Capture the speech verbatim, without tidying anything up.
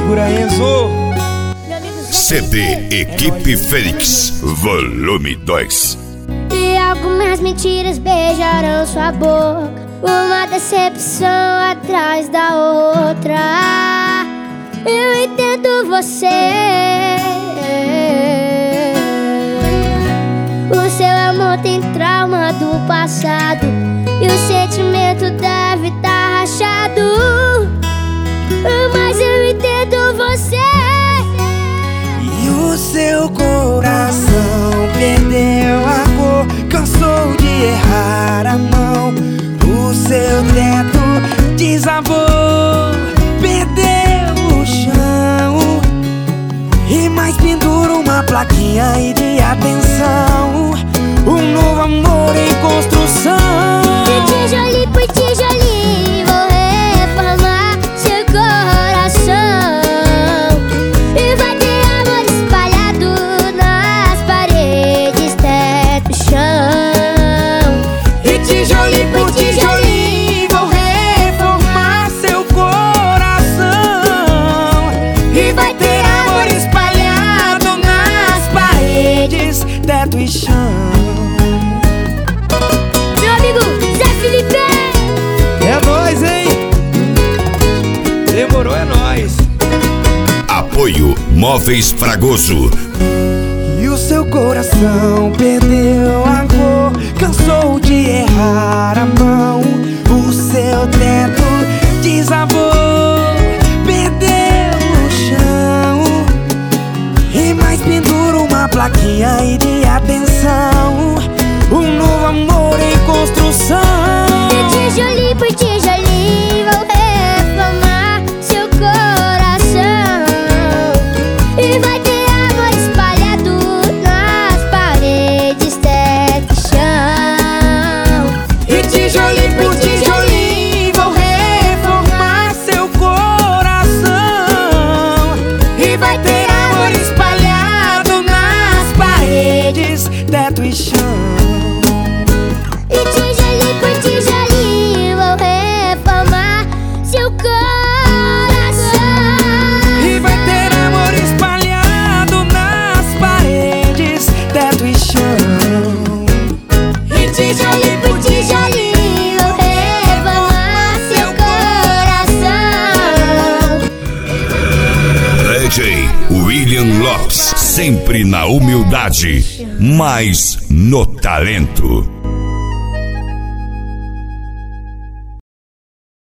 Segura, Enzo. C D Equipe Fênix, volume dois. E algumas mentiras beijarão sua boca, uma decepção atrás da outra. Eu entendo você. O seu amor tem trauma do passado e o sentimento deve estar rachado. Mas eu entendo você. E o seu coração perdeu a cor, cansou de errar a mão. O seu teto desabou, perdeu o chão. E mais pendura uma plaquinha aí de atenção. Um novo amor em construção. De tijolinho por tijolinho vou reformar seu coração. E vai ter amor espalhado nas paredes, teto e chão. E tijolinho por tijolinho vou reformar seu coração. E vai ter amor espalhado nas paredes, teto e chão. Meu amigo Zé Felipe. É nóis, hein? Demorou, é nóis. Apoio Móveis Fragoso. E o seu coração perdeu a cor, cansou de errar a mão. O seu teto desabou, perdeu o chão. E mais pendura uma plaquinha aí de atenção. Um novo amor em construção. De tijolinho por tijolinho vou reformar seu coração. E vai ter amor espalhado nas paredes, teto e chão. E tijolinho por tijolinho vou reformar seu coração. E vai ter amor espalhado nas paredes, teto e chão. E tijolinho por tijolinho vou reformar seu coração. E vai ter amor espalhado nas paredes, teto e chão. E tijolinho por tijolinho vou reformar seu coração. D J William Lopes, sempre na humildade, mas no talento.